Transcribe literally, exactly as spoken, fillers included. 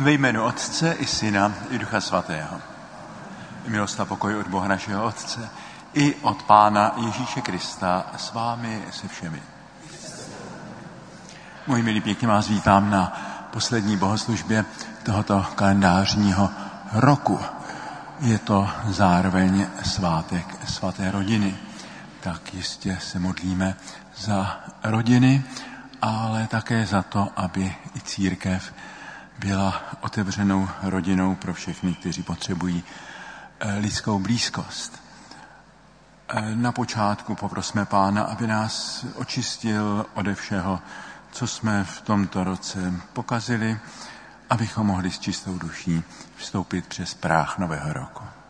Ve jménu Otce i Syna i Ducha Svatého. Milost a pokoj od Boha našeho Otce i od Pána Ježíše Krista s vámi se všemi. Moji milí, pěkně vás vítám na poslední bohoslužbě tohoto kalendářního roku. Je to zároveň svátek svaté rodiny. Tak jistě se modlíme za rodiny, ale také za to, aby i církev byla otevřenou rodinou pro všechny, kteří potřebují lidskou blízkost. Na počátku poprosme Pána, aby nás očistil ode všeho, co jsme v tomto roce pokazili, abychom mohli s čistou duší vstoupit přes práh nového roku.